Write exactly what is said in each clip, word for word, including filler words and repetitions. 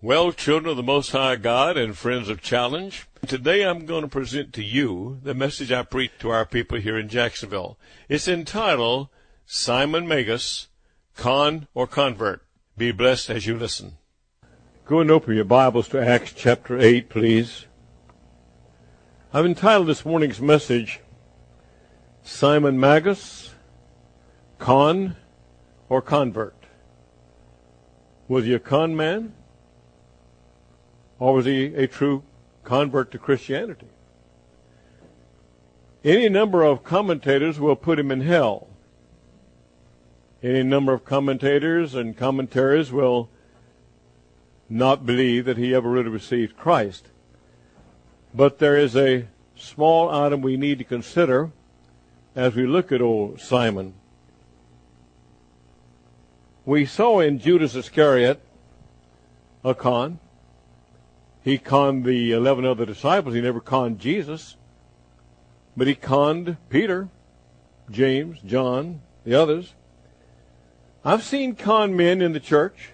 Well, children of the Most High God and friends of Challenge, today I'm going to present to you the message I preached to our people here in Jacksonville. It's entitled, Simon Magus, Con or Convert. Be blessed as you listen. Go and open your Bibles to Acts chapter eight, please. I've entitled this morning's message, Simon Magus, Con or Convert. Was he a con man? Or was he a true convert to Christianity? Any number of commentators will put him in hell. Any number of commentators and commentaries will not believe that he ever really received Christ. But there is a small item we need to consider as we look at old Simon. We saw in Judas Iscariot a con. He conned the eleven other disciples. He never conned Jesus. But he conned Peter, James, John, the others. I've seen con men in the church.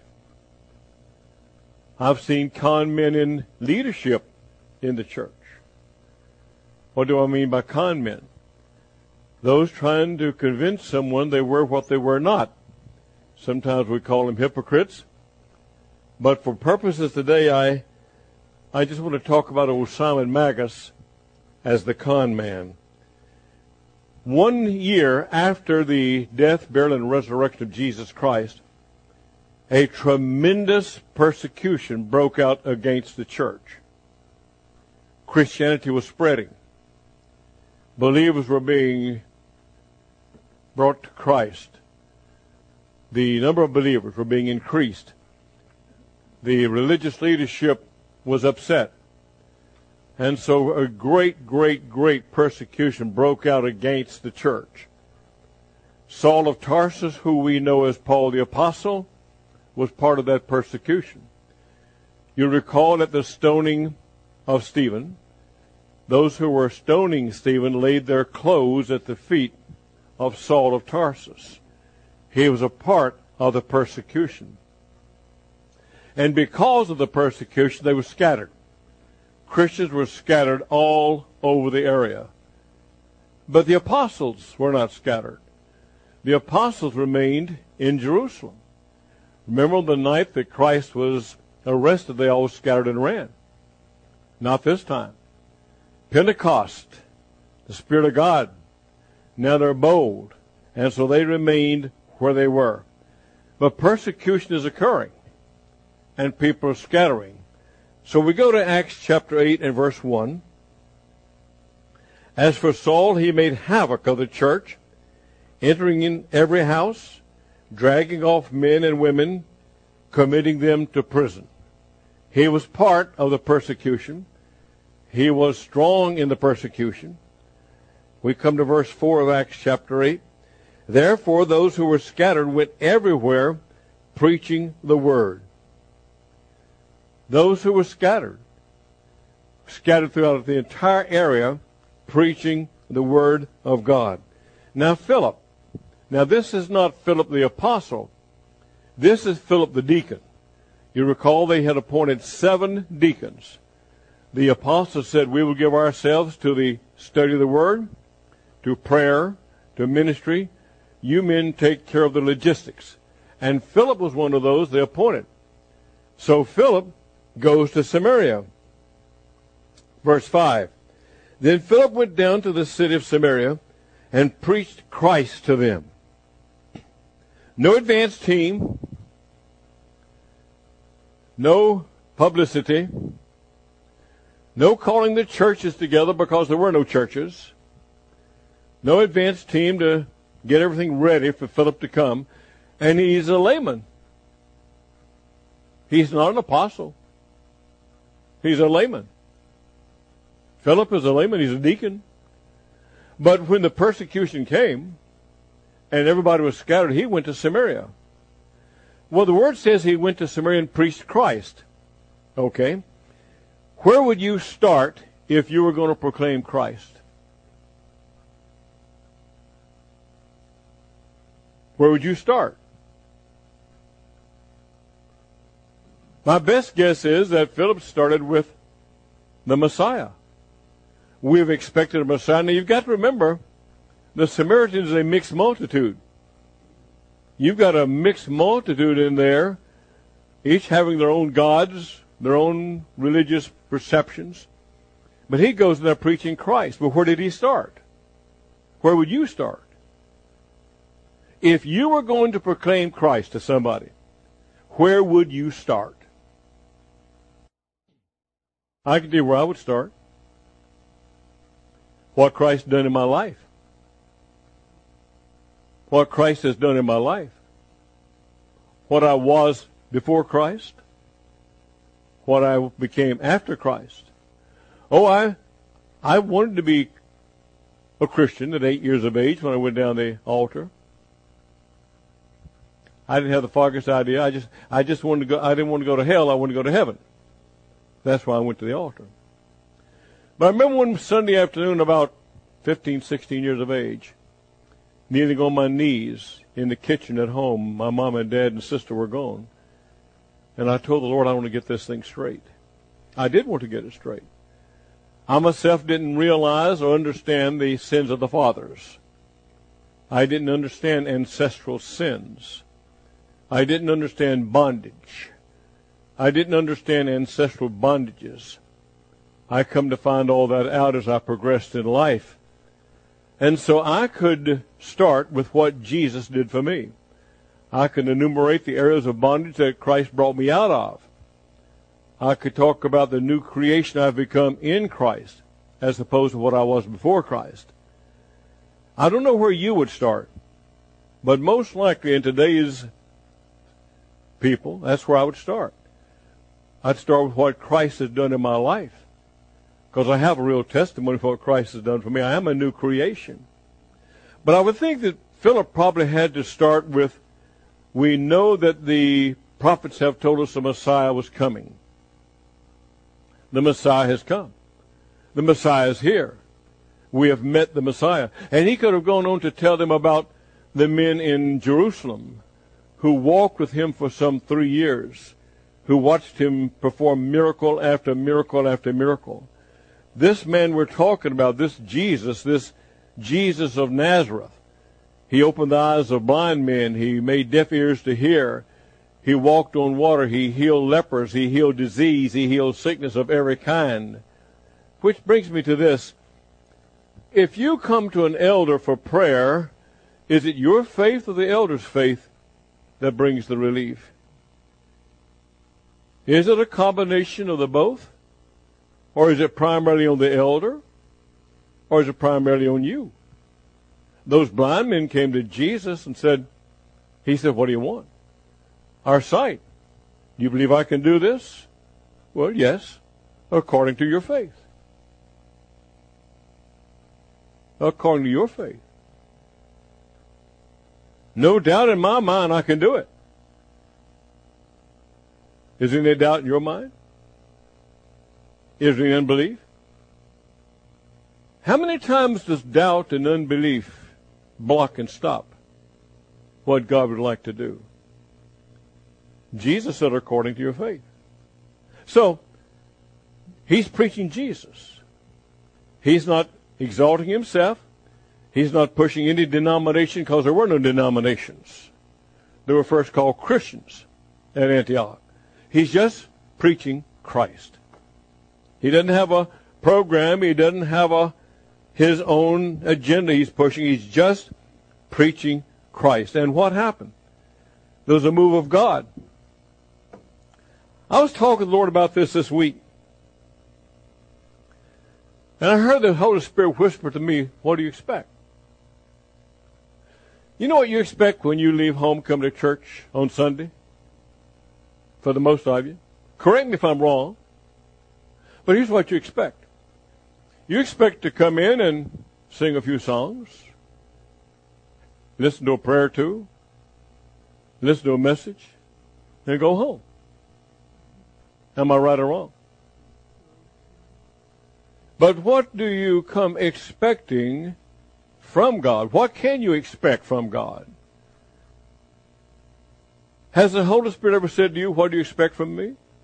I've seen con men in leadership in the church. What do I mean by con men? Those trying to convince someone they were what they were not. Sometimes we call them hypocrites. But for purposes today, I I just want to talk about old Simon Magus as the con man. One year after the death, burial, and resurrection of Jesus Christ, a tremendous persecution broke out against the church. Christianity was spreading. Believers were being brought to Christ. The number of believers were being increased. The religious leadership was upset. And so a great, great, great persecution broke out against the church. Saul of Tarsus, who we know as Paul the Apostle, was part of that persecution. You recall at the stoning of Stephen, those who were stoning Stephen laid their clothes at the feet of Saul of Tarsus. He was a part of the persecution. And because of the persecution, they were scattered. Christians were scattered all over the area. But the apostles were not scattered. The apostles remained in Jerusalem. Remember the night that Christ was arrested, they all scattered and ran. Not this time. Pentecost, the Spirit of God. Now they're bold. And so they remained where they were. But persecution is occurring. And people are scattering. So we go to Acts chapter eight and verse one. As for Saul, he made havoc of the church, entering in every house, dragging off men and women, committing them to prison. He was part of the persecution. He was strong in the persecution. We come to verse four of Acts chapter eight. Therefore, those who were scattered went everywhere preaching the word. Those who were scattered, scattered throughout the entire area, preaching the word of God. Now Philip, now this is not Philip the apostle. This is Philip the deacon. You recall they had appointed seven deacons. The apostle said, we will give ourselves to the study of the word, to prayer, to ministry. You men take care of the logistics. And Philip was one of those they appointed. So Philip goes to Samaria. Verse five. Then Philip went down to the city of Samaria and preached Christ to them. No advance team, no publicity, no calling the churches together because there were no churches, no advance team to get everything ready for Philip to come, and he's a layman. He's not an apostle. He's a layman. Philip is a layman. He's a deacon. But when the persecution came and everybody was scattered, he went to Samaria. Well, the word says he went to Samaria and preached Christ. Okay. Where would you start if you were going to proclaim Christ? Where would you start? My best guess is that Philip started with the Messiah. We've expected a Messiah. Now, you've got to remember, the Samaritans is a mixed multitude. You've got a mixed multitude in there, each having their own gods, their own religious perceptions. But he goes in there preaching Christ. But where did he start? Where would you start? If you were going to proclaim Christ to somebody, where would you start? I can tell you where I would start. What Christ done in my life. What Christ has done in my life. What I was before Christ. What I became after Christ. Oh, I, I wanted to be a Christian at eight years of age when I went down the altar. I didn't have the foggiest idea. I just, I just wanted to go. I didn't want to go to hell. I wanted to go to heaven. That's why I went to the altar. But I remember one Sunday afternoon, about fifteen, sixteen years of age, kneeling on my knees in the kitchen at home. My mom and dad and sister were gone. And I told the Lord, I want to get this thing straight. I did want to get it straight. I myself didn't realize or understand the sins of the fathers. I didn't understand ancestral sins. I didn't understand bondage. I didn't understand ancestral bondages. I come to find all that out as I progressed in life. And so I could start with what Jesus did for me. I could enumerate the areas of bondage that Christ brought me out of. I could talk about the new creation I've become in Christ as opposed to what I was before Christ. I don't know where you would start, but most likely in today's people, that's where I would start. I'd start with what Christ has done in my life, because I have a real testimony of what Christ has done for me. I am a new creation. But I would think that Philip probably had to start with, we know that the prophets have told us the Messiah was coming. The Messiah has come. The Messiah is here. We have met the Messiah. And he could have gone on to tell them about the men in Jerusalem who walked with him for some three years, who watched him perform miracle after miracle after miracle. This man we're talking about, this Jesus, this Jesus of Nazareth, he opened the eyes of blind men. He made deaf ears to hear. He walked on water. He healed lepers. He healed disease. He healed sickness of every kind. Which brings me to this. If you come to an elder for prayer, is it your faith or the elder's faith that brings the relief? Is it a combination of the both? Or is it primarily on the elder? Or is it primarily on you? Those blind men came to Jesus and said, he said, what do you want? Our sight. Do you believe I can do this? Well, yes, according to your faith. According to your faith. No doubt in my mind I can do it. Is there any doubt in your mind? Is there any unbelief? How many times does doubt and unbelief block and stop what God would like to do? Jesus said, according to your faith. So, he's preaching Jesus. He's not exalting himself. He's not pushing any denomination, because there were no denominations. They were first called Christians at Antioch. He's just preaching Christ. He doesn't have a program. He doesn't have a his own agenda he's pushing. He's just preaching Christ. And what happened? There was a move of God. I was talking to the Lord about this this week. And I heard the Holy Spirit whisper to me, what do you expect? You know what you expect when you leave home, come to church on Sunday? For the most of you. Correct me if I'm wrong. But here's what you expect. You expect to come in and sing a few songs, listen to a prayer or two, listen to a message, and go home. Am I right or wrong? But what do you come expecting from God? What can you expect from God? Has the Holy Spirit ever said to you, what do you expect from me?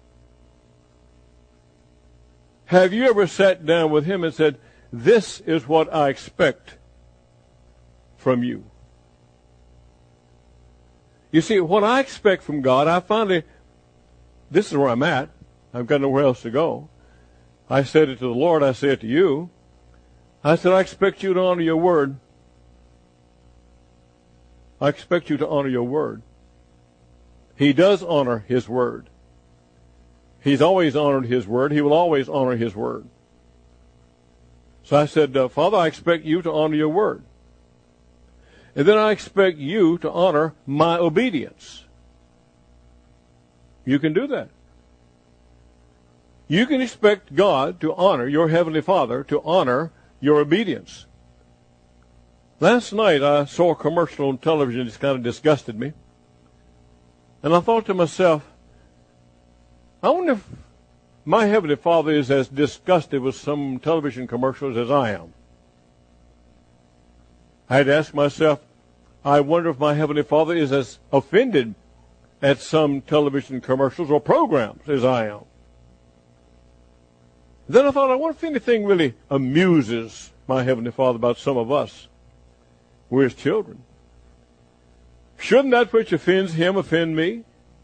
Have you ever sat down with him and said, this is what I expect from you? You see, what I expect from God, I finally, this is where I'm at. I've got nowhere else to go. I said it to the Lord. I said it to you. I said, I expect you to honor your word. I expect you to honor your word. He does honor his word. He's always honored his word. He will always honor his word. So I said, uh, Father, I expect you to honor your word. And then I expect you to honor my obedience. You can do that. You can expect God to honor, your Heavenly Father, to honor your obedience. Last night I saw a commercial on television that kind of disgusted me. And I thought to myself, I wonder if my Heavenly Father is as disgusted with some television commercials as I am. I had to ask myself, I wonder if my Heavenly Father is as offended at some television commercials or programs as I am. Then I thought, I wonder if anything really amuses my Heavenly Father about some of us. We're his children. Shouldn't that which offends him offend me?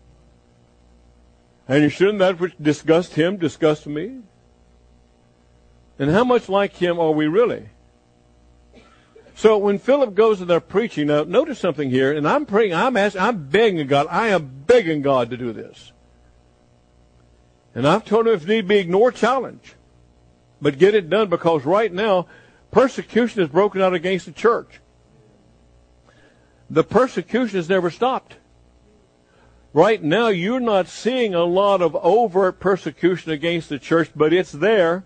And shouldn't that which disgusts him disgust me? And how much like him are we really? So when Philip goes to their preaching, now notice something here, and I'm praying, I'm asking, I'm begging God, I am begging God to do this. And I've told him if need be, ignore challenge. But get it done, because right now, persecution is broken out against the church. The persecution has never stopped. Right now, you're not seeing a lot of overt persecution against the church, but it's there.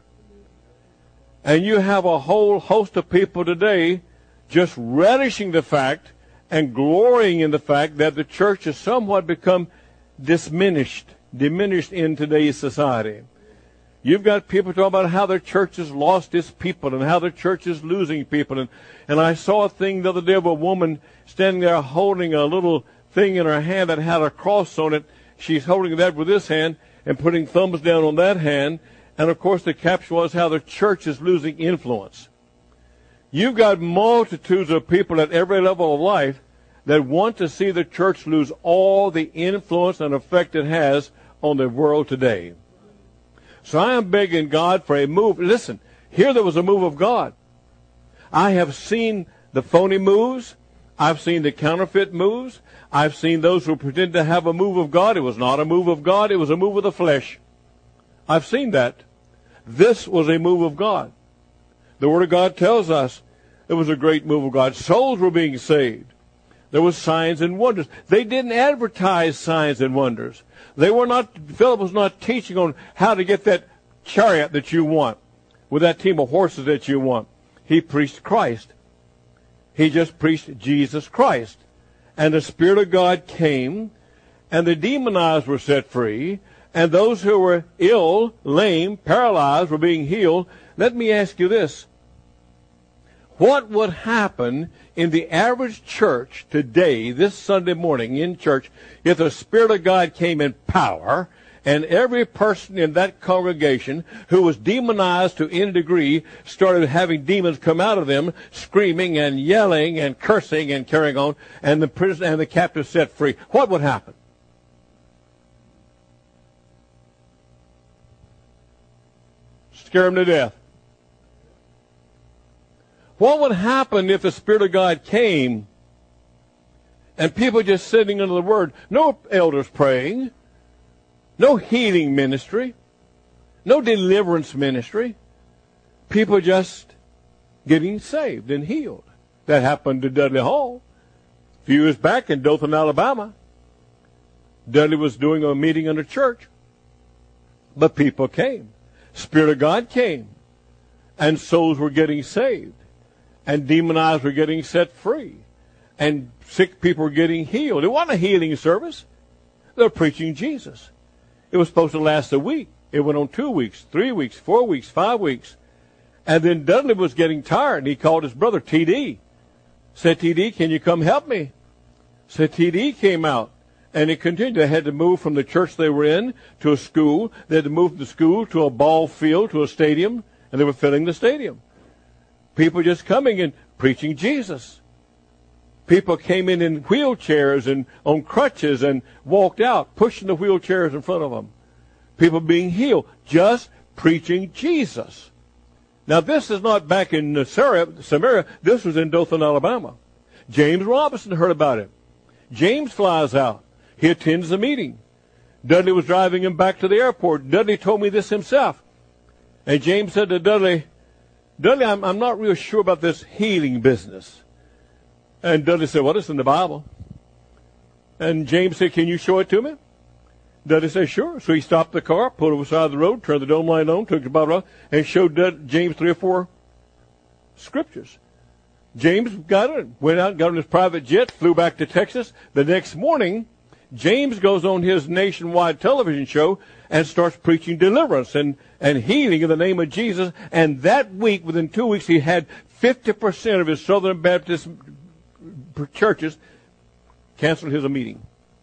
And you have a whole host of people today just relishing the fact and glorying in the fact that the church has somewhat become diminished, diminished in today's society. You've got people talking about how the church has lost its people and how the church is losing people. And, and I saw a thing the other day of a woman standing there holding a little thing in her hand that had a cross on it. She's holding that with this hand and putting thumbs down on that hand. And, of course, the caption was how the church is losing influence. You've got multitudes of people at every level of life that want to see the church lose all the influence and effect it has on the world today. So I am begging God for a move. Listen, here there was a move of God. I have seen the phony moves. I've seen the counterfeit moves. I've seen those who pretend to have a move of God. It was not a move of God. It was a move of the flesh. I've seen that. This was a move of God. The Word of God tells us it was a great move of God. Souls were being saved. There was signs and wonders. They didn't advertise signs and wonders. They were not, Philip was not teaching on how to get that chariot that you want, with that team of horses that you want. He preached Christ. He just preached Jesus Christ. And the Spirit of God came, and the demonized were set free, and those who were ill, lame, paralyzed were being healed. Let me ask you this. What would happen in the average church today, this Sunday morning in church, if the Spirit of God came in power and every person in that congregation who was demonized to any degree started having demons come out of them, screaming and yelling and cursing and carrying on, and the prison and the captives set free? What would happen? Scare them to death. What would happen if the Spirit of God came and people just sitting under the Word, no elders praying, no healing ministry, no deliverance ministry, people just getting saved and healed? That happened to Dudley Hall a few years back in Dothan, Alabama. Dudley was doing a meeting in a church, but people came. Spirit of God came, and souls were getting saved. And demonized were getting set free. And sick people were getting healed. It wasn't a healing service. They were preaching Jesus. It was supposed to last a week. It went on two weeks, three weeks, four weeks, five weeks. And then Dudley was getting tired, and he called his brother, T D. Said, T D, can you come help me? Said T D came out And it continued. They had to move from the church they were in to a school. They had to move from the school to a ball field, to a stadium, and they were filling the stadium. People just coming and preaching Jesus. People came in in wheelchairs and on crutches and walked out, pushing the wheelchairs in front of them. People being healed, just preaching Jesus. Now, this is not back in Samaria. This was in Dothan, Alabama. James Robinson heard about it. James flies out. He attends the meeting. Dudley was driving him back to the airport. Dudley told me this himself. And James said to Dudley, Dudley, I'm, I'm not real sure about this healing business. And Dudley said, well, it's in the Bible. And James said, can you show it to me? Dudley said, sure. So he stopped the car, pulled over the side of the road, turned the dome light on, took the Bible out, and showed Dud- James three or four scriptures. James got it, went out and got on his private jet, flew back to Texas. The next morning, James goes on his nationwide television show and starts preaching deliverance and, and healing in the name of Jesus. And that week, within two weeks, he had fifty percent of his Southern Baptist churches cancel his meeting.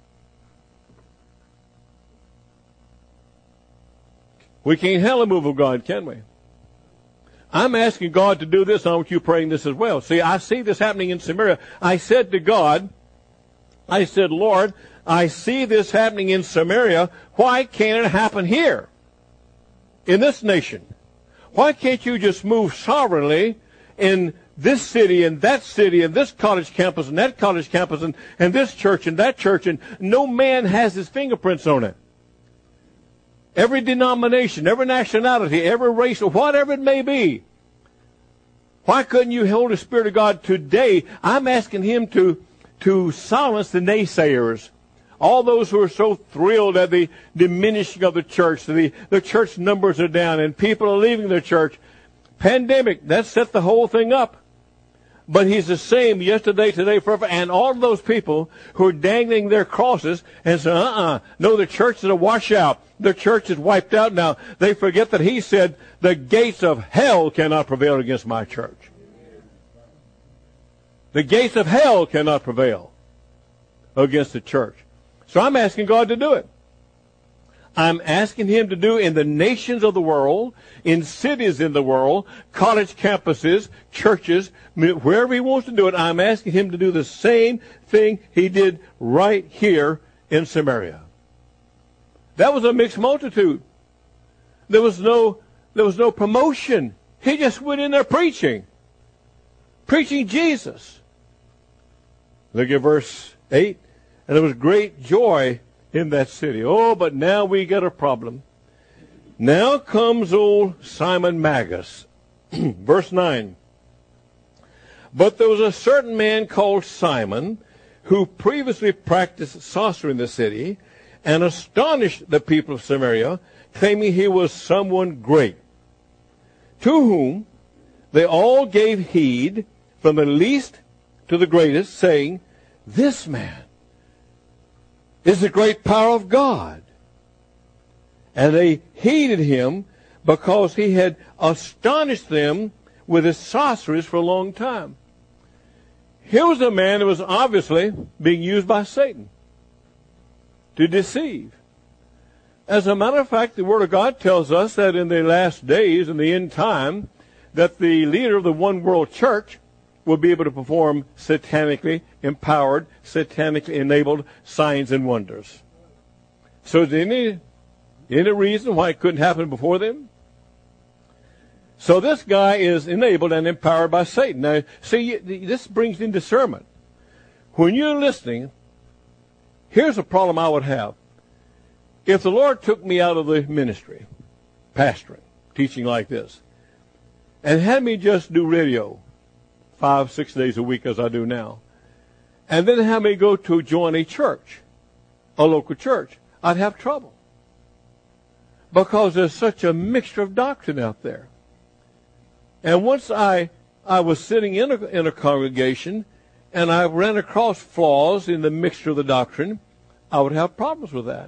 We can't handle a move of God, can we? I'm asking God to do this. I want you praying this as well. See, I see this happening in Samaria. I said to God, I said, Lord, I see this happening in Samaria. Why can't it happen here? In this nation? Why can't you just move sovereignly in this city and that city and this college campus and that college campus and, and this church and that church, and no man has his fingerprints on it? Every denomination, every nationality, every race, or whatever it may be. Why couldn't you hold the Spirit of God today? I'm asking Him to, to silence the naysayers. All those who are so thrilled at the diminishing of the church. The, the church numbers are down and people are leaving the church. Pandemic, that set the whole thing up. But He's the same yesterday, today, forever. And all of those people who are dangling their crosses and say, uh-uh, no, the church is a washout. The church is wiped out now. They forget that He said, the gates of hell cannot prevail against my church. The gates of hell cannot prevail against the church. So I'm asking God to do it. I'm asking Him to do in the nations of the world, in cities in the world, college campuses, churches, wherever He wants to do it. I'm asking Him to do the same thing He did right here in Samaria. That was a mixed multitude. There was no, there was no promotion. He just went in there preaching. Preaching Jesus. Look at verse eight. And there was great joy in that city. Oh, but now we got a problem. Now comes old Simon Magus. Verse nine. But there was a certain man called Simon who previously practiced sorcery in the city and astonished the people of Samaria, claiming he was someone great, to whom they all gave heed, from the least to the greatest, saying, this man is the great power of God. And they heeded him because he had astonished them with his sorceries for a long time. Here was a man who was obviously being used by Satan to deceive. As a matter of fact, the Word of God tells us that in the last days, in the end time, that the leader of the one world church will be able to perform satanically empowered, satanically enabled signs and wonders. So is there any, any reason why it couldn't happen before them? So this guy is enabled and empowered by Satan. Now, see, this brings in discernment. When you're listening, here's a problem I would have. If the Lord took me out of the ministry, pastoring, teaching like this, and had me just do radio five, six days a week as I do now, and then have me go to join a church, a local church, I'd have trouble. Because there's such a mixture of doctrine out there. And once I, I was sitting in a, in a congregation and I ran across flaws in the mixture of the doctrine, I would have problems with that.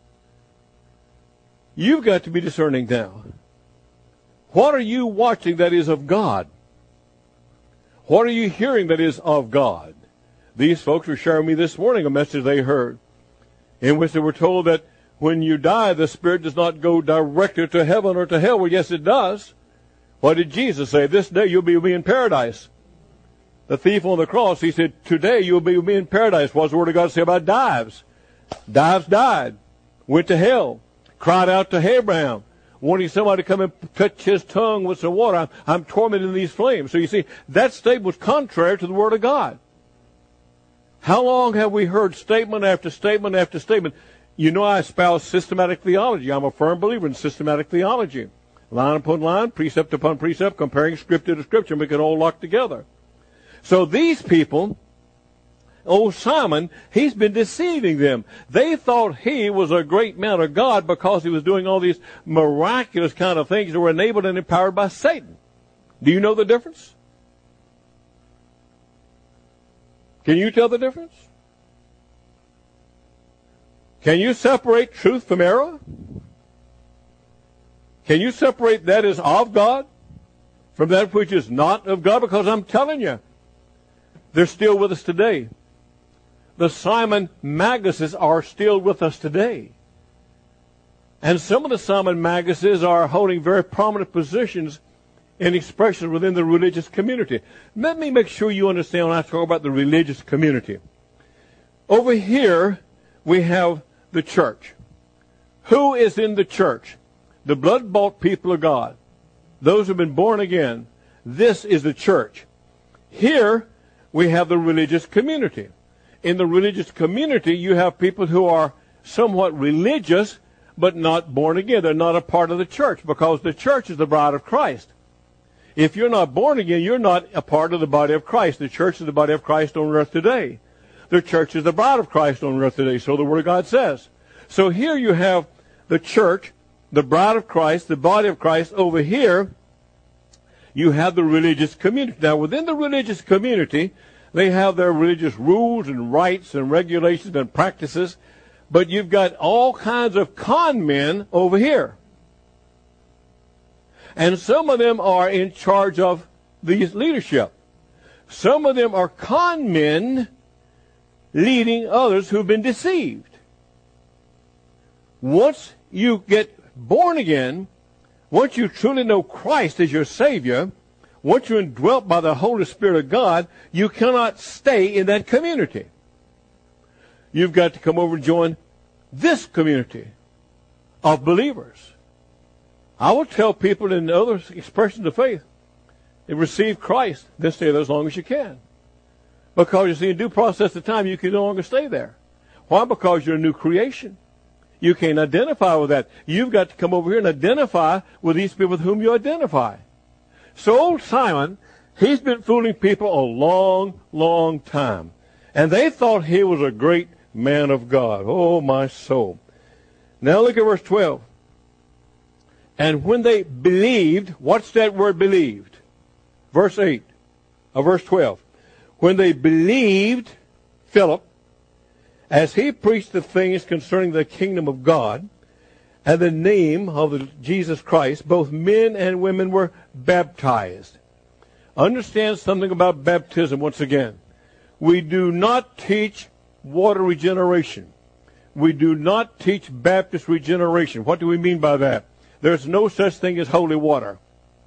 You've got to be discerning now. What are you watching that is of God? What are you hearing that is of God? These folks were sharing me this morning a message they heard. in which they were told that when you die, the spirit does not go directly to heaven or to hell. Well, yes, it does. What did Jesus say? This day you'll be with me in paradise. The thief on the cross, he said, today you'll be with me in paradise. What does the Word of God say about Dives? Dives died, went to hell, cried out to Abraham, wanting somebody to come and touch his tongue with some water. I'm, I'm tormented in these flames. So you see, that statement was contrary to the Word of God. How long have we heard statement after statement after statement? You know, I espouse systematic theology. I'm a firm believer in systematic theology. Line upon line, precept upon precept, comparing Scripture to Scripture, make it all lock together. So these people, old Simon, he's been deceiving them. They thought he was a great man of God because he was doing all these miraculous kind of things that were enabled and empowered by Satan. Do you know the difference? Can you tell the difference? Can you separate truth from error? Can you separate that as of God from that which is not of God? Because I'm telling you, they're still with us today. The Simon Maguses are still with us today. And some of the Simon Maguses are holding very prominent positions in expressions within the religious community. Let me make sure you understand when I talk about the religious community. Over here, we have the church. Who is in the church? The blood-bought people of God. Those who have been born again. This is the church. Here, we have the religious community. In the religious community, you have people who are somewhat religious, but not born again. They're not a part of the church, because the church is the bride of Christ. If you're not born again, you're not a part of the body of Christ. The church is the body of Christ on earth today. The church is the bride of Christ on earth today, so the Word of God says. So here you have the church, the bride of Christ, the body of Christ. Over here, you have the religious community. Now, within the religious community, they have their religious rules and rights and regulations and practices, but you've got all kinds of con men over here. And some of them are in charge of these leadership. Some of them are con men leading others who've been deceived. Once you get born again, once you truly know Christ as your Savior, once you're indwelt by the Holy Spirit of God, you cannot stay in that community. You've got to come over and join this community of believers. I will tell people in other expressions of faith, receive Christ, then stay there as long as you can. Because you see, in due process of time, you can no longer stay there. Why? Because you're a new creation. You can't identify with that. You've got to come over here and identify with these people with whom you identify. So old Simon, he's been fooling people a long, long time. And they thought he was a great man of God. Oh, my soul. Now look at verse twelve. And when they believed, what's that word believed? Verse eight of verse twelve. When they believed Philip, as he preached the things concerning the kingdom of God and the name of the Jesus Christ, both men and women were baptized. Understand something about baptism once again. We do not teach water regeneration. We do not teach Baptist regeneration. What do we mean by that? There's no such thing as holy water.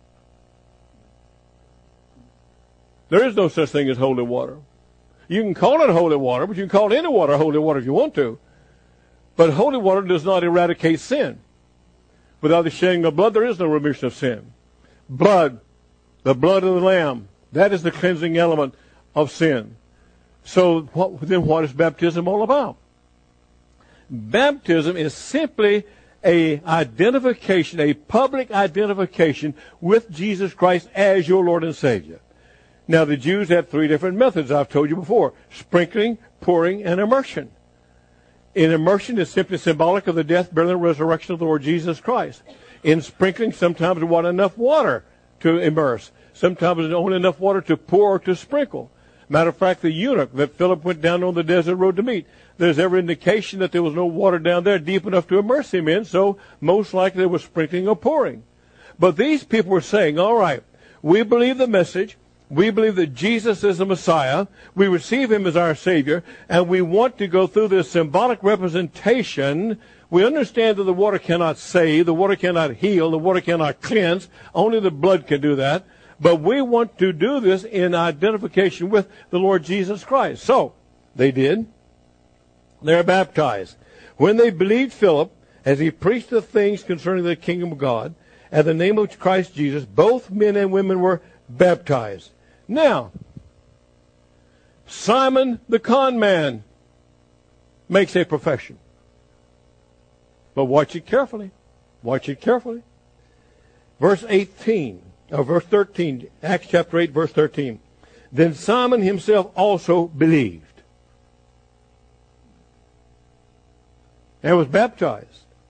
There is no such thing as holy water. You can call it holy water, but you can call any water holy water if you want to. But holy water does not eradicate sin. Without the shedding of blood, there is no remission of sin. Blood, the blood of the Lamb, that is the cleansing element of sin. So what, then what is baptism all about? Baptism is simply a identification, a public identification with Jesus Christ as your Lord and Savior. Now, the Jews had three different methods I've told you before: sprinkling, pouring, and immersion. In immersion is simply symbolic of the death, burial, and resurrection of the Lord Jesus Christ. In sprinkling, sometimes there wasn't enough water to immerse. Sometimes there's only enough water to pour or to sprinkle. Matter of fact, the eunuch that Philip went down on the desert road to meet, there's every indication that there was no water down there deep enough to immerse him in, so most likely there was sprinkling or pouring. But these people were saying, all right, we believe the message. We believe that Jesus is the Messiah. We receive him as our Savior, and we want to go through this symbolic representation. We understand that the water cannot save, the water cannot heal, the water cannot cleanse. Only the blood can do that. But we want to do this in identification with the Lord Jesus Christ. So, they did. They're baptized. When they believed Philip, as he preached the things concerning the kingdom of God, and the name of Christ Jesus, both men and women were baptized. Now, Simon the con man makes a profession. But watch it carefully. Watch it carefully. Verse eighteen, or verse thirteen, Acts chapter eight, verse thirteen. Then Simon himself also believed and was baptized.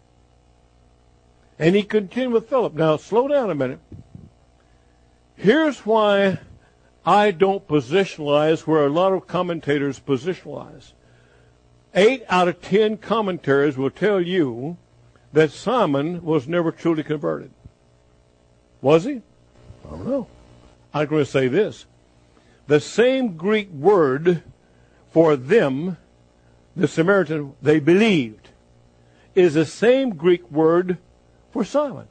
And he continued with Philip. Now, slow down a minute. Here's why I don't positionalize where a lot of commentators positionalize. Eight out of ten commentaries will tell you that Simon was never truly converted. Was he? I don't know. I'm going to say this. The same Greek word for them, the Samaritan, they believed, is the same Greek word for Simon.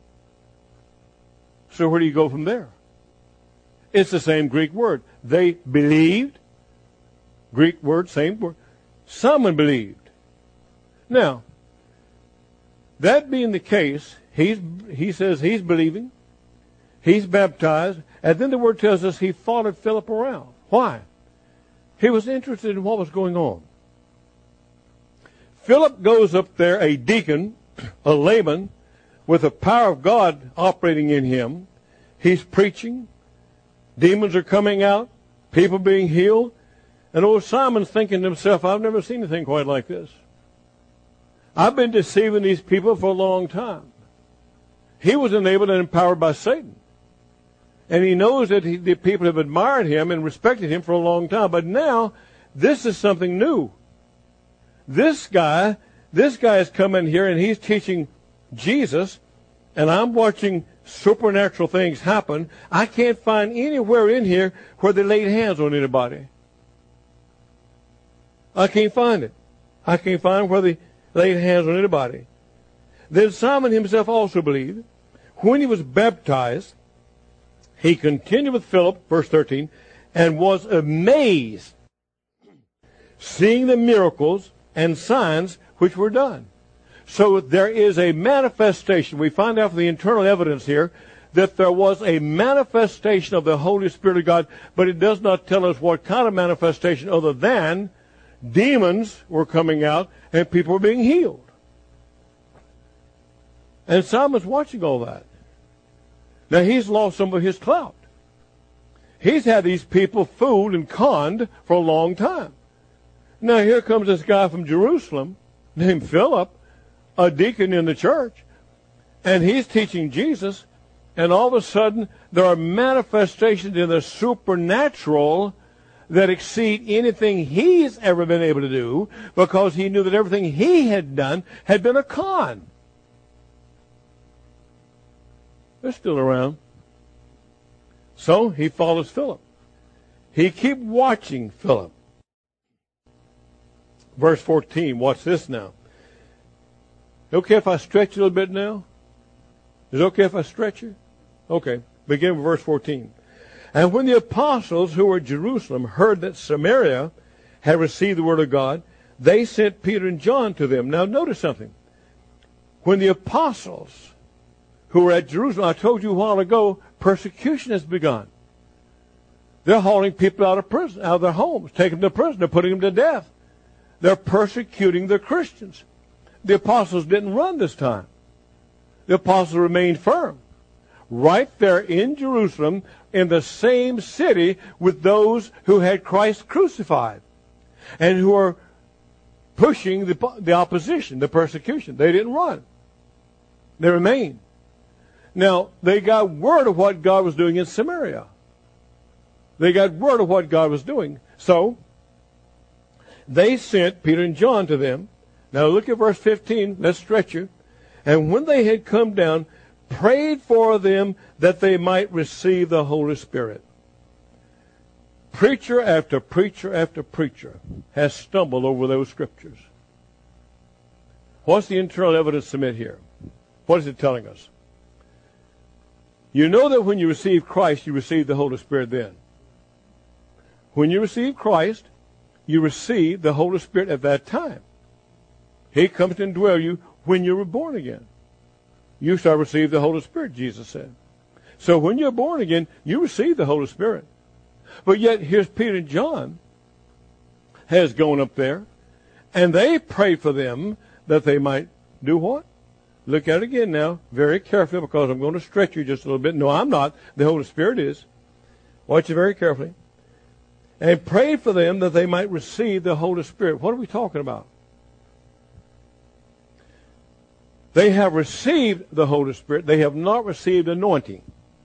So where do you go from there? It's the same Greek word. They believed. Greek word, same word. Simon believed. Now, that being the case, he's, he says he's believing. He's baptized. And then the word tells us he followed Philip around. Why? He was interested in what was going on. Philip goes up there, a deacon, a layman, with the power of God operating in him. He's preaching. Demons are coming out. People being healed. And old Simon's thinking to himself, I've never seen anything quite like this. I've been deceiving these people for a long time. He was enabled and empowered by Satan. And he knows that he, the people have admired him and respected him for a long time. But now, this is something new. This guy, this guy has come in here and he's teaching Jesus, and I'm watching supernatural things happen. I can't find anywhere in here where they laid hands on anybody. I can't find it. I can't find where they laid hands on anybody. Then Simon himself also believed. When he was baptized, he continued with Philip, verse thirteen, and was amazed, seeing the miracles and signs which were done. So there is a manifestation. We find out from the internal evidence here that there was a manifestation of the Holy Spirit of God, but it does not tell us what kind of manifestation other than demons were coming out and people were being healed. And Simon's watching all that. Now he's lost some of his clout. He's had these people fooled and conned for a long time. Now here comes this guy from Jerusalem named Philip, a deacon in the church, and he's teaching Jesus, and all of a sudden there are manifestations in the supernatural that exceed anything he's ever been able to do, because he knew that everything he had done had been a con. They're still around. So he follows Philip. He keep watching Philip. Verse fourteen, watch this now. Okay if I stretch you a little bit now? Is it okay if I stretch you? Okay, begin with verse fourteen. And when the apostles who were at Jerusalem heard that Samaria had received the word of God, they sent Peter and John to them. Now notice something. When the apostles who were at Jerusalem, I told you a while ago, persecution has begun. They're hauling people out of prison, out of their homes, taking them to prison, they're putting them to death. They're persecuting the Christians. The apostles didn't run this time. The apostles remained firm. Right there in Jerusalem, in the same city with those who had Christ crucified and who are pushing the, the opposition, the persecution. They didn't run. They remained. Now, they got word of what God was doing in Samaria. They got word of what God was doing. So, they sent Peter and John to them. Now look at verse fifteen. Let's stretch you. And when they had come down, prayed for them that they might receive the Holy Spirit. preacher after preacher after preacher has stumbled over those scriptures. What's the internal evidence submit here? What is it telling us? You know that when you receive Christ, you receive the Holy Spirit then. When you receive Christ, you receive the Holy Spirit at that time. He comes to indwell you when you were born again. You shall receive the Holy Spirit, Jesus said. So when you're born again, you receive the Holy Spirit. But yet, here's Peter and John has gone up there, and they prayed for them that they might do what? Look at it again now, very carefully, because I'm going to stretch you just a little bit. No, I'm not. The Holy Spirit is. Watch it very carefully. And prayed for them that they might receive the Holy Spirit. What are we talking about? They have received the Holy Spirit. They have not received anointing.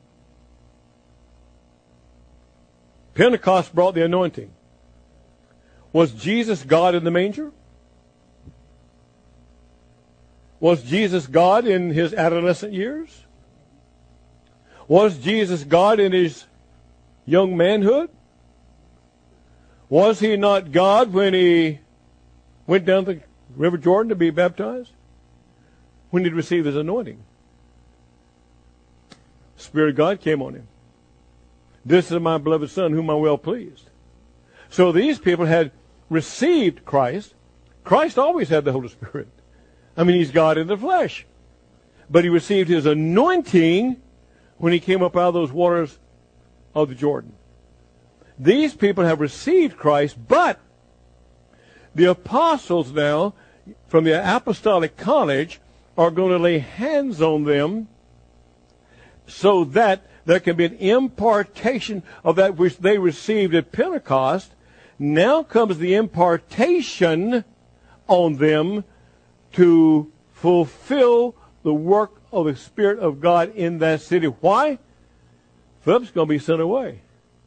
Pentecost brought the anointing. Was Jesus God in the manger? Was Jesus God in his adolescent years? Was Jesus God in his young manhood? Was he not God when he went down the River Jordan to be baptized? When did he receive his anointing? The Spirit of God came on him. This is my beloved Son, whom I'm well pleased. So these people had received Christ. Christ always had the Holy Spirit. I mean, he's God in the flesh. But he received his anointing when he came up out of those waters of the Jordan. These people have received Christ, but the apostles now, from the apostolic college, are going to lay hands on them so that there can be an impartation of that which they received at Pentecost. Now comes the impartation on them to fulfill the work of the Spirit of God in that city. Why? Philip's going to be sent away.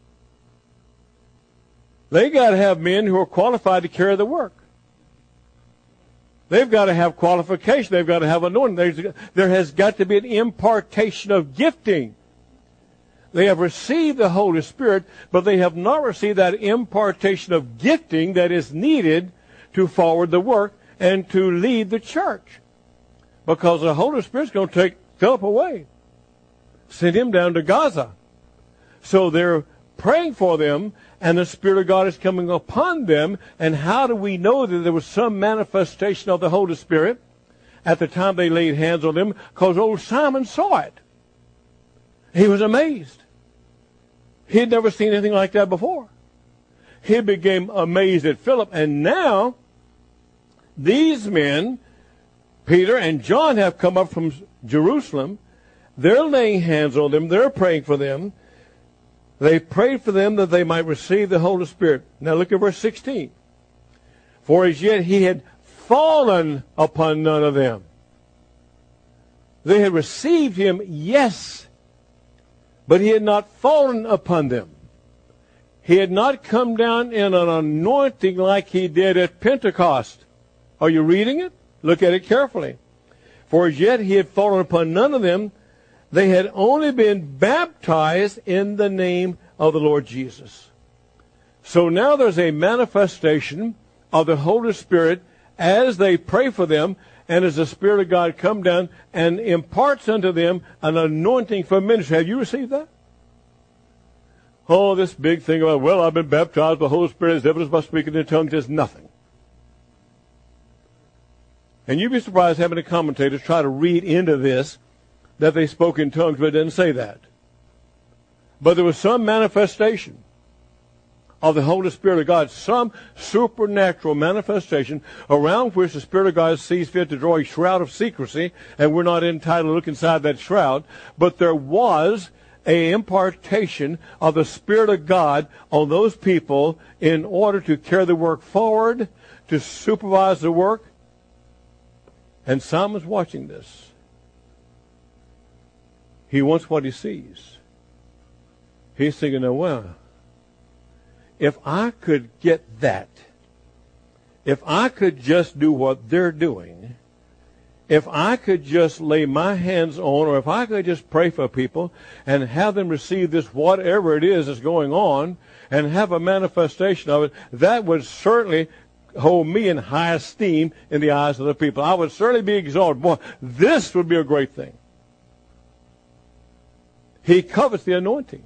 They got to have men who are qualified to carry the work. They've got to have qualification. They've got to have anointing. There's, there has got to be an impartation of gifting. They have received the Holy Spirit, but they have not received that impartation of gifting that is needed to forward the work and to lead the church. Because the Holy Spirit's going to take Philip away. Send him down to Gaza. So they're praying for them, and the Spirit of God is coming upon them. And how do we know that there was some manifestation of the Holy Spirit at the time they laid hands on them? Because old Simon saw it. He was amazed. He had never seen anything like that before. He became amazed at Philip. And now, these men, Peter and John, have come up from Jerusalem. They're laying hands on them. They're praying for them. They prayed for them that they might receive the Holy Spirit. Now look at verse sixteen. For as yet he had fallen upon none of them. They had received him, yes, but he had not fallen upon them. He had not come down in an anointing like he did at Pentecost. Are you reading it? Look at it carefully. For as yet he had fallen upon none of them. They had only been baptized in the name of the Lord Jesus. So now there's a manifestation of the Holy Spirit as they pray for them, and as the Spirit of God come down and imparts unto them an anointing for ministry. Have you received that? Oh, this big thing about, well, I've been baptized by the Holy Spirit as evidence by speaking in tongues is nothing. And you'd be surprised having the commentators try to read into this that they spoke in tongues, but it didn't say that. But there was some manifestation of the Holy Spirit of God, some supernatural manifestation around which the Spirit of God sees fit to draw a shroud of secrecy, and we're not entitled to look inside that shroud, but there was an impartation of the Spirit of God on those people in order to carry the work forward, to supervise the work. And Simon's watching this. He wants what he sees. He's thinking, now, well, if I could get that, if I could just do what they're doing, if I could just lay my hands on, or if I could just pray for people and have them receive this whatever it is that's going on, and have a manifestation of it, that would certainly hold me in high esteem in the eyes of the people. I would certainly be exalted. Boy, this would be a great thing. He covets the anointing.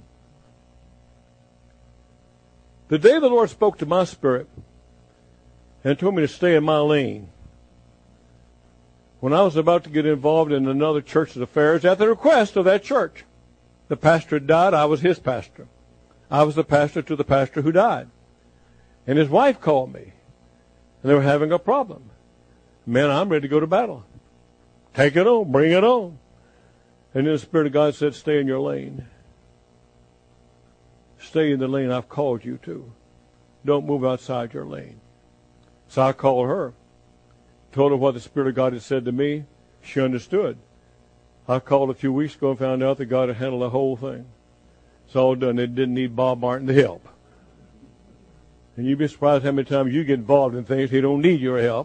The day the Lord spoke to my spirit and told me to stay in my lane, when I was about to get involved in another church's affairs at the request of that church. The pastor had died. I was his pastor. I was the pastor to the pastor who died. And his wife called me. And they were having a problem. Man, I'm ready to go to battle. Take it on. Bring it on. And then the Spirit of God said, stay in your lane. Stay in the lane I've called you to. Don't move outside your lane. So I called her. Told her what the Spirit of God had said to me. She understood. I called a few weeks ago and found out that God had handled the whole thing. It's all done. They didn't need Bob Martin to help. And you'd be surprised how many times you get involved in things he don't need your help.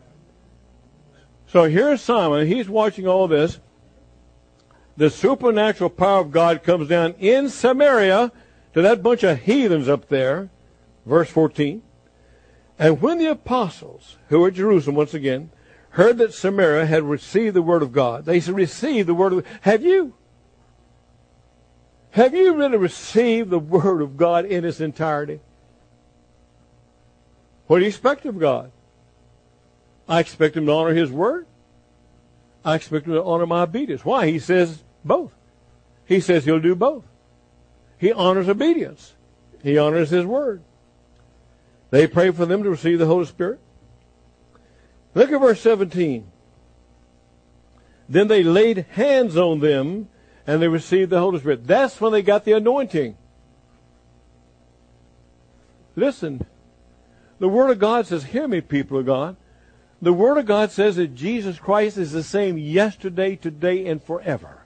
So here's Simon. He's watching all this. The supernatural power of God comes down in Samaria to that bunch of heathens up there. Verse fourteen. And when the apostles, who were at Jerusalem once again, heard that Samaria had received the word of God, they received the word of God. Have you? Have you really received the word of God in its entirety? What do you expect of God? I expect him to honor his word. I expect him to honor my obedience. Why? He says both. He says he'll do both. He honors obedience. He honors his word. They pray for them to receive the Holy Spirit. Look at verse seventeen. Then they laid hands on them and they received the Holy Spirit. That's when they got the anointing. Listen, the Word of God says, hear me, people of God. The Word of God says that Jesus Christ is the same yesterday, today, and forever.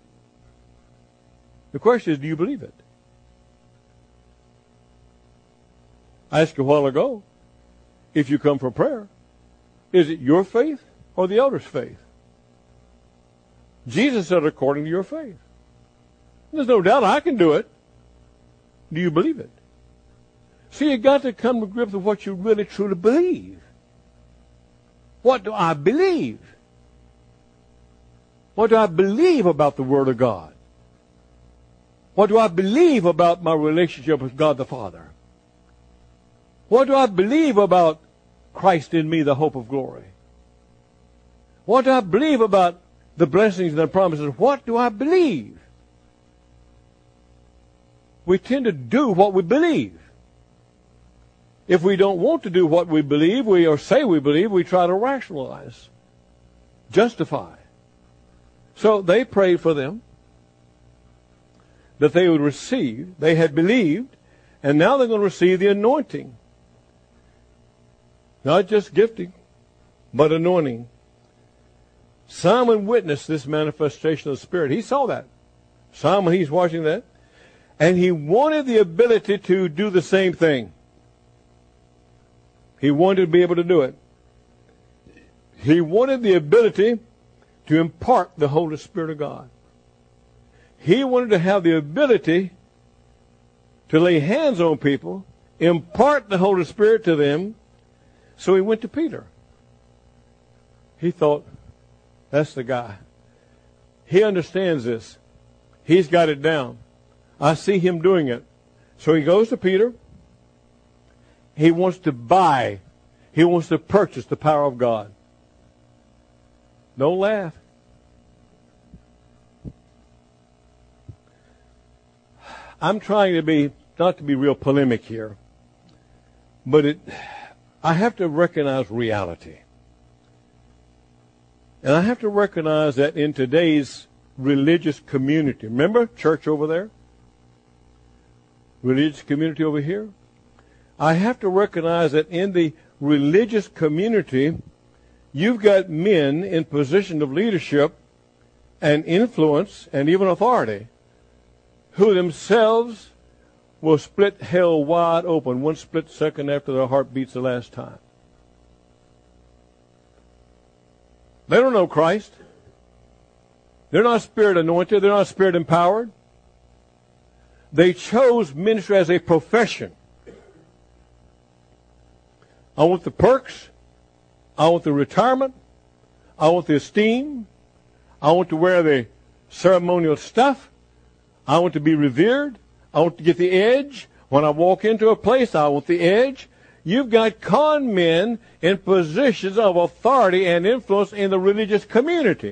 The question is, do you believe it? I asked you a while ago, if you come for prayer, is it your faith or the elder's faith? Jesus said, according to your faith. There's no doubt I can do it. Do you believe it? See, you've got to come to grips with what you really truly believe. What do I believe? What do I believe about the Word of God? What do I believe about my relationship with God the Father? What do I believe about Christ in me, the hope of glory? What do I believe about the blessings and the promises? What do I believe? We tend to do what we believe. If we don't want to do what we believe, we or say we believe, we try to rationalize, justify. So they prayed for them that they would receive. They had believed, and now they're going to receive the anointing. Not just gifting, but anointing. Simon witnessed this manifestation of the Spirit. He saw that. Simon, he's watching that. And he wanted the ability to do the same thing. He wanted to be able to do it. He wanted the ability to impart the Holy Spirit of God. He wanted to have the ability to lay hands on people, impart the Holy Spirit to them. So he went to Peter. He thought, that's the guy. He understands this. He's got it down. I see him doing it. So he goes to Peter. He wants to buy. He wants to purchase the power of God. Don't laugh. I'm trying to be, not to be real polemic here, but it, I have to recognize reality. And I have to recognize that in today's religious community, remember church over there? Religious community over here? I have to recognize that in the religious community, you've got men in position of leadership and influence and even authority who themselves will split hell wide open one split second after their heart beats the last time. They don't know Christ. They're not Spirit anointed. They're not Spirit empowered. They chose ministry as a profession. I want the perks. I want the retirement. I want the esteem. I want to wear the ceremonial stuff. I want to be revered. I want to get the edge. When I walk into a place, I want the edge. You've got con men in positions of authority and influence in the religious community.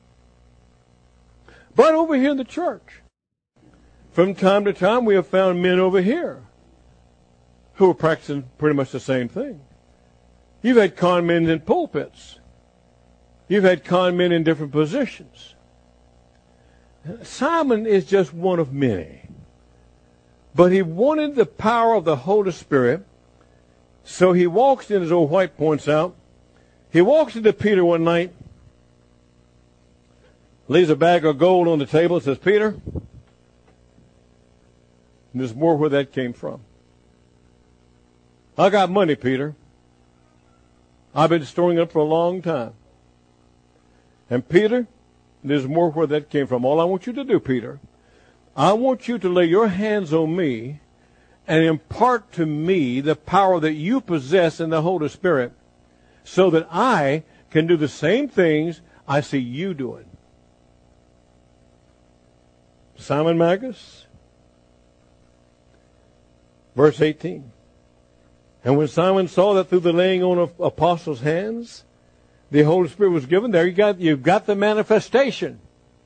But over here in the church, from time to time, we have found men over here who are practicing pretty much the same thing. You've had con men in pulpits. You've had con men in different positions. Simon is just one of many. But he wanted the power of the Holy Spirit, so he walks in, as old White points out, he walks into Peter one night, leaves a bag of gold on the table and says, Peter, and there's more where that came from. I got money, Peter. I've been storing it up for a long time. And Peter, there's more where that came from. All I want you to do, Peter, I want you to lay your hands on me and impart to me the power that you possess in the Holy Spirit so that I can do the same things I see you doing. Simon Magus, verse eighteen. And when Simon saw that through the laying on of apostles' hands, the Holy Spirit was given, there you got, you've got the manifestation.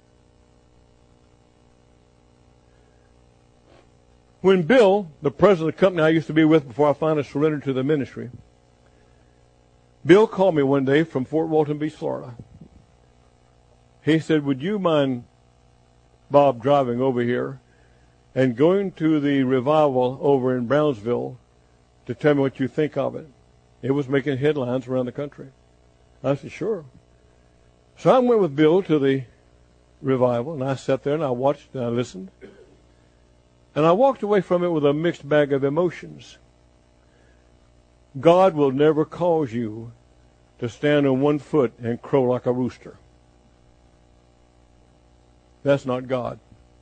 When Bill, the president of the company I used to be with before I finally surrendered to the ministry, Bill called me one day from Fort Walton Beach, Florida. He said, would you mind, Bob, driving over here and going to the revival over in Brownsville to tell me what you think of it? It was making headlines around the country. I said, sure. So I went with Bill to the revival, and I sat there and I watched and I listened. And I walked away from it with a mixed bag of emotions. God will never cause you to stand on one foot and crow like a rooster. That's not God.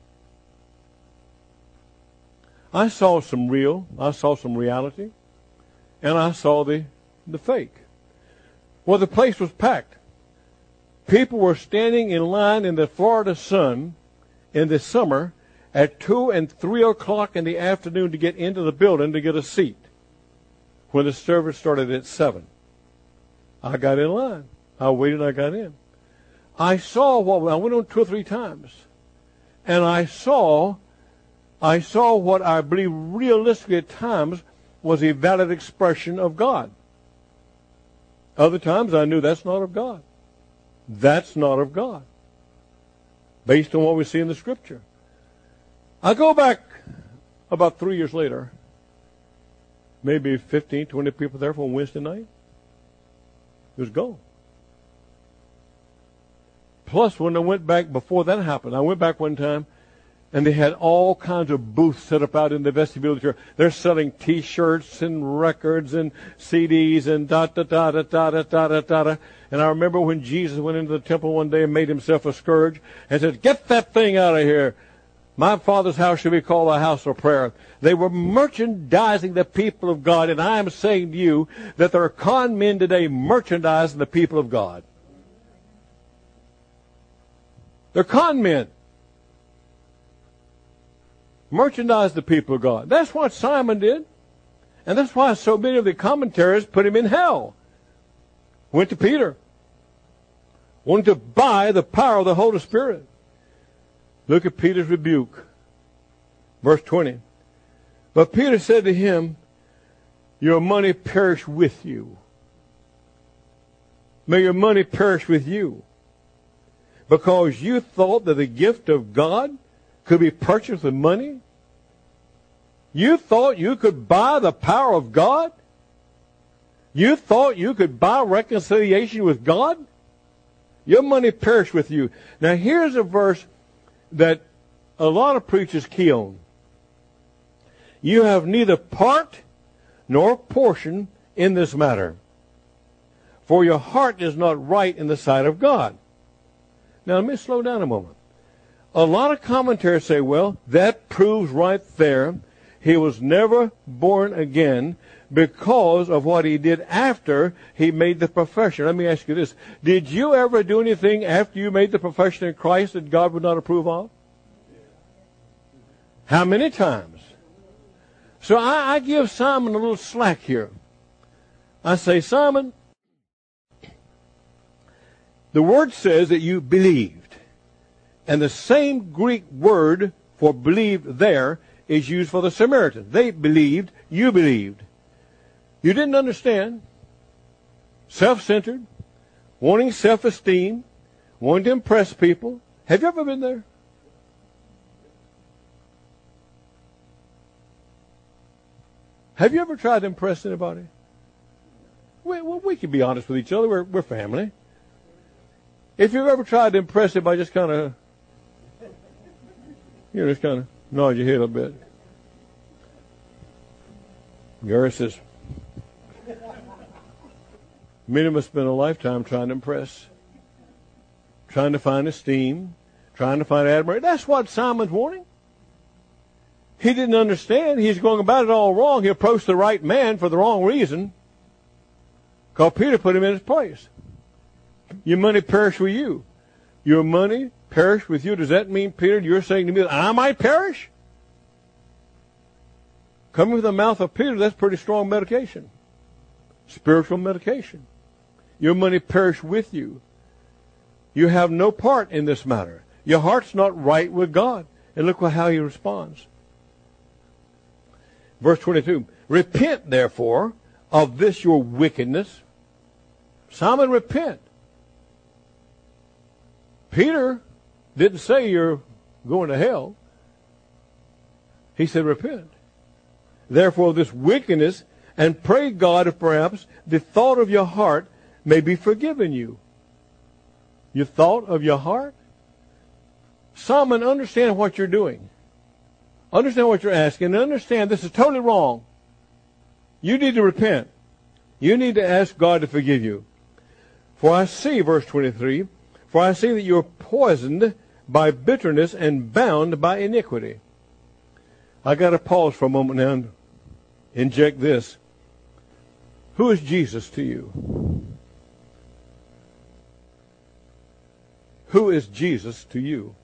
I saw some real, I saw some reality, and I saw the, the fake. Well, the place was packed. People were standing in line in the Florida sun in the summer at two and three o'clock in the afternoon to get into the building to get a seat when the service started at seven. I got in line. I waited and I got in. I saw what, I went on two or three times, and I saw, I saw what I believe realistically at times was a valid expression of God. Other times I knew that's not of God. That's not of God. Based on what we see in the Scripture. I go back about three years later, maybe fifteen, twenty people there for Wednesday night. It was gone. Plus, when I went back, before that happened, I went back one time, and they had all kinds of booths set up out in the vestibule of the church. They're selling T-shirts and records and C Ds and da-da-da-da-da-da-da-da-da. And I remember when Jesus went into the temple one day and made himself a scourge and said, get that thing out of here. My Father's house should be called a house of prayer. They were merchandising the people of God, and I am saying to you that there are con men today merchandising the people of God. They're con men. Merchandise the people of God. That's what Simon did. And that's why so many of the commentaries put him in hell. Went to Peter. Wanted to buy the power of the Holy Spirit. Look at Peter's rebuke. Verse twenty. But Peter said to him, your money perish with you. May your money perish with you. Because you thought that the gift of God could be purchased with money? You thought you could buy the power of God? You thought you could buy reconciliation with God? Your money perished with you. Now here's a verse that a lot of preachers key on. You have neither part nor portion in this matter, for your heart is not right in the sight of God. Now let me slow down a moment. A lot of commentators say, well, that proves right there he was never born again because of what he did after he made the profession. Let me ask you this. Did you ever do anything after you made the profession in Christ that God would not approve of? How many times? So I, I give Simon a little slack here. I say, Simon, the word says that you believed. And the same Greek word for believed there is used for the Samaritans. They believed, you believed. You didn't understand. Self-centered, wanting self-esteem, wanting to impress people. Have you ever been there? Have you ever tried to impress anybody? We, well, we can be honest with each other. We're, we're family. If you've ever tried to impress anybody, just kind of, you know, just kind of nod your head a bit. Gary says, many of us spend a lifetime trying to impress, trying to find esteem, trying to find admiration. That's what Simon's wanting. He didn't understand. He's going about it all wrong. He approached the right man for the wrong reason. Because Peter put him in his place. Your money perish with you. Your money perish with you. Does that mean, Peter, you're saying to me that I might perish? Coming from the mouth of Peter, that's pretty strong medication. Spiritual medication. Your money perish with you. You have no part in this matter. Your heart's not right with God. And look how he responds. Verse twenty-two. Repent, therefore, of this your wickedness. Simon, repent. Peter didn't say you're going to hell. He said repent. Therefore of this wickedness, and pray God if perhaps the thought of your heart may be forgiven you. Your thought of your heart? Simon, understand what you're doing. Understand what you're asking. And understand this is totally wrong. You need to repent. You need to ask God to forgive you. For I see, verse twenty-three, for I see that you're poisoned by bitterness and bound by iniquity. I got to pause for a moment now and inject this. Who is Jesus to you? Who is Jesus to you?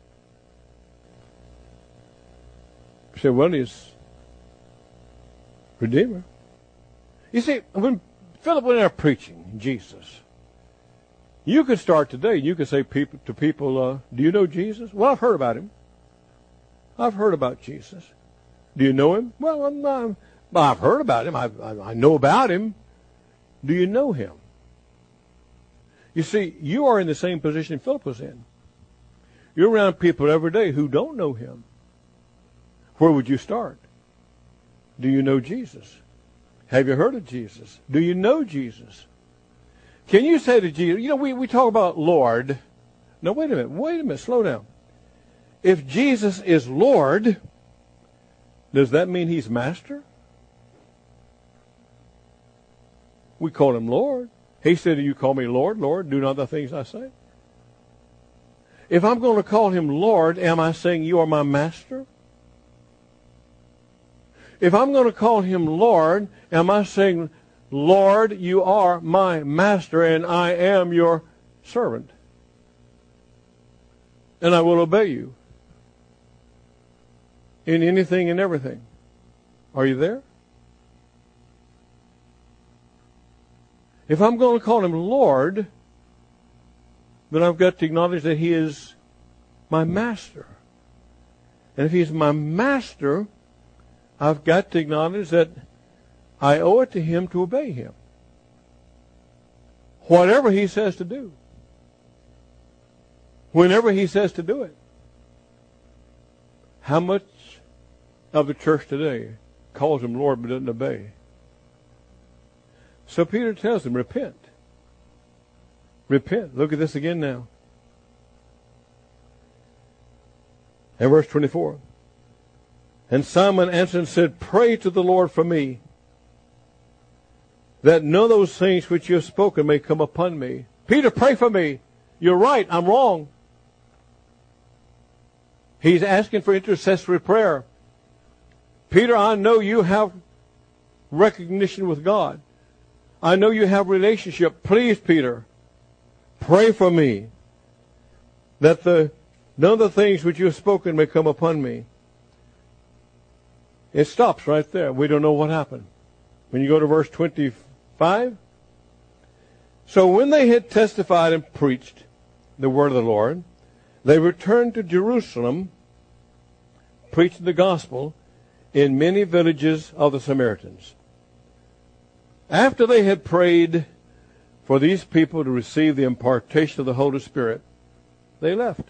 You say, well, he's Redeemer. You see, when Philip went out preaching Jesus, you could start today. You could say people, to people, uh, do you know Jesus? Well, I've heard about him. I've heard about Jesus. Do you know him? Well, I'm not, I've heard about him. I, I, I know about him. Do you know him? You see, you are in the same position Philip was in. You're around people every day who don't know him. Where would you start? Do you know Jesus? Have you heard of Jesus? Do you know Jesus? Can you say to Jesus, you know, we, we talk about Lord. No, wait a minute. Wait a minute. Slow down. If Jesus is Lord, does that mean he's master? We call him Lord. He said, you call me Lord, Lord, do not the things I say. If I'm going to call him Lord, am I saying you are my master? If I'm going to call him Lord, am I saying, Lord, you are my master and I am your servant? And I will obey you in anything and everything. Are you there? If I'm going to call him Lord, then I've got to acknowledge that he is my master. And if he's my master, I've got to acknowledge that I owe it to him to obey him. Whatever he says to do. Whenever he says to do it. How much of the church today calls him Lord but doesn't obey? So Peter tells them, repent. Repent. Look at this again now. And verse twenty-four. And Simon answered and said, pray to the Lord for me, that none of those things which you have spoken may come upon me. Peter, pray for me. You're right. I'm wrong. He's asking for intercessory prayer. Peter, I know you have recognition with God. I know you have relationship. Please, Peter, pray for me that the none of the things which you have spoken may come upon me. It stops right there. We don't know what happened. When you go to verse twenty-five. So when they had testified and preached the word of the Lord, they returned to Jerusalem, preaching the gospel in many villages of the Samaritans. After they had prayed for these people to receive the impartation of the Holy Spirit, they left.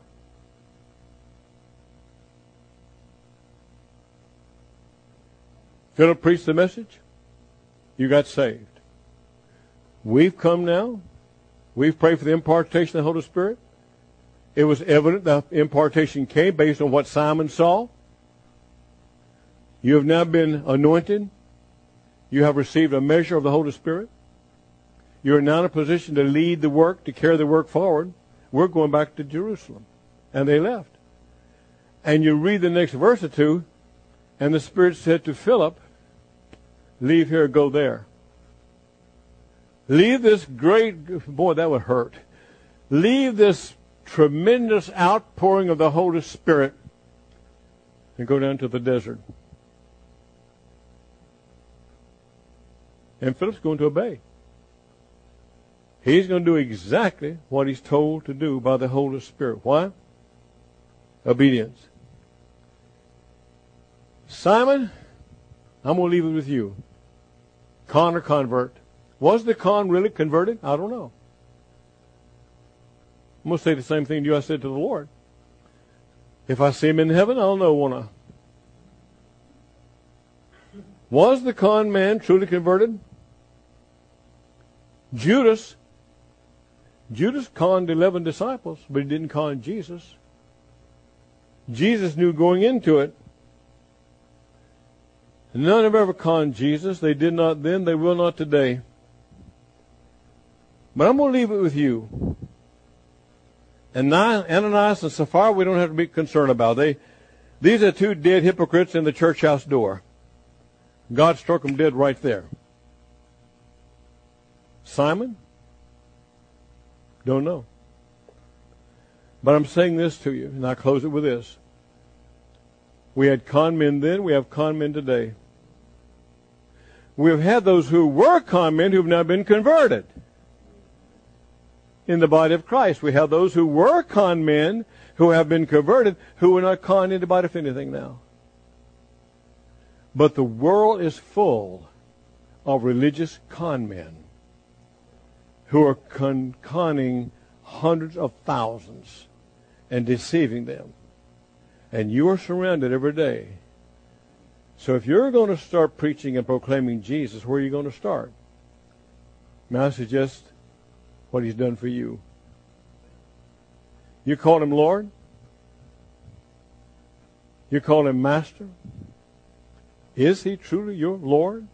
Philip preached the message. You got saved. We've come now. We've prayed for the impartation of the Holy Spirit. It was evident the impartation came based on what Simon saw. You have now been anointed. You have received a measure of the Holy Spirit. You are now in a position to lead the work, to carry the work forward. We're going back to Jerusalem. And they left. And you read the next verse or two, and the Spirit said to Philip, leave here, go there. Leave this great, boy, that would hurt. Leave this tremendous outpouring of the Holy Spirit and go down to the desert. And Philip's going to obey. He's going to do exactly what he's told to do by the Holy Spirit. Why? Obedience. Simon, I'm going to leave it with you. Con or convert. Was the con really converted? I don't know. I'm going to say the same thing to you I said to the Lord. If I see him in heaven, I'll know, won't I? Was the con man truly converted? Judas. Judas conned eleven disciples, but he didn't con Jesus. Jesus knew going into it. None have ever conned Jesus. They did not then, they will not today. But I'm going to leave it with you. And Ananias and Sapphira, we don't have to be concerned about. They, these are two dead hypocrites in the church house door. God struck them dead right there. Simon? Don't know. But I'm saying this to you, and I'll close it with this. We had con men then, we have con men today. We have had those who were con men who have now been converted. In the body of Christ, we have those who were con men who have been converted, who will not con anybody for anything now. But the world is full of religious con men who are con- conning hundreds of thousands and deceiving them. And you are surrounded every day. So if you're going to start preaching and proclaiming Jesus, where are you going to start? May I suggest what he's done for you? You call him Lord? You call him Master? Is he truly your Lord?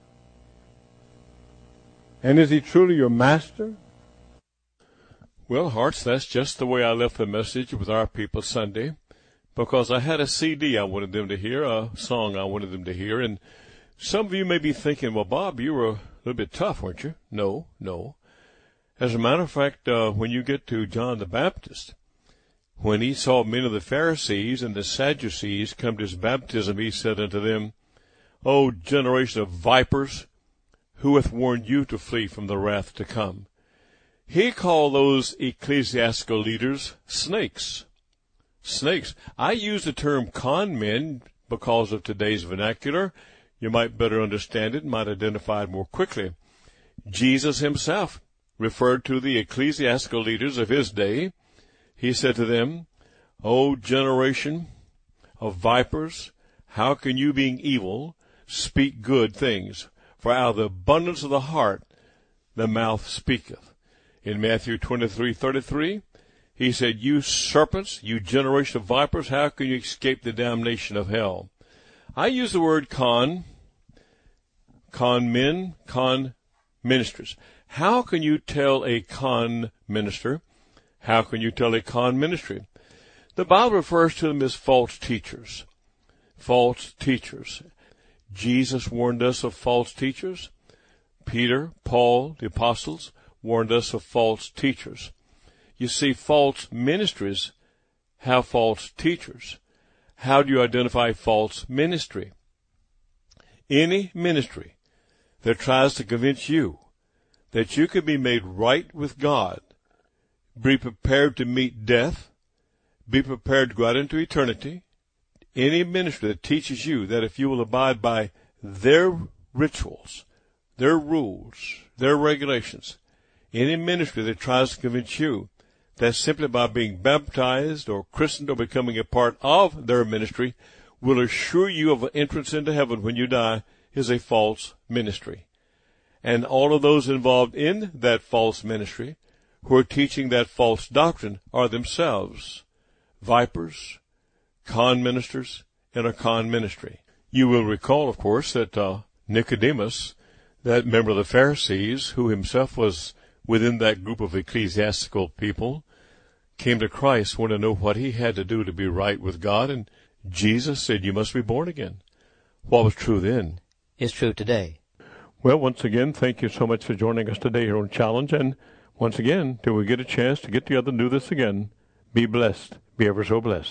And is he truly your Master? Well, hearts, that's just the way I left the message with our people Sunday, because I had a C D I wanted them to hear, a song I wanted them to hear. And some of you may be thinking, well, Bob, you were a little bit tough, weren't you? No, no. As a matter of fact, uh, when you get to John the Baptist, when he saw many of the Pharisees and the Sadducees come to his baptism, he said unto them, O generation of vipers, who hath warned you to flee from the wrath to come? He called those ecclesiastical leaders snakes. Snakes. I use the term con men because of today's vernacular. You might better understand it, might identify it more quickly. Jesus himself referred to the ecclesiastical leaders of his day. He said to them, O generation of vipers, how can you, being evil, speak good things? For out of the abundance of the heart the mouth speaketh. In Matthew twenty-three thirty-three, he said, You serpents, you generation of vipers, how can you escape the damnation of hell? I use the word con, con men, con ministers. How can you tell a con minister? How can you tell a con ministry? The Bible refers to them as false teachers. False teachers. Jesus warned us of false teachers. Peter, Paul, the apostles, warned us of false teachers. You see, false ministries have false teachers. How do you identify false ministry? Any ministry that tries to convince you that you can be made right with God, be prepared to meet death, be prepared to go out into eternity, any ministry that teaches you that if you will abide by their rituals, their rules, their regulations, any ministry that tries to convince you that simply by being baptized or christened or becoming a part of their ministry will assure you of an entrance into heaven when you die is a false ministry. And all of those involved in that false ministry who are teaching that false doctrine are themselves vipers, con ministers, in a con ministry. You will recall, of course, that uh, Nicodemus, that member of the Pharisees, who himself was within that group of ecclesiastical people, came to Christ, wanted to know what he had to do to be right with God, and Jesus said, you must be born again. What was true then is true today. Well, once again, thank you so much for joining us today here on Challenge, and once again, till we get a chance to get together and do this again, be blessed, be ever so blessed.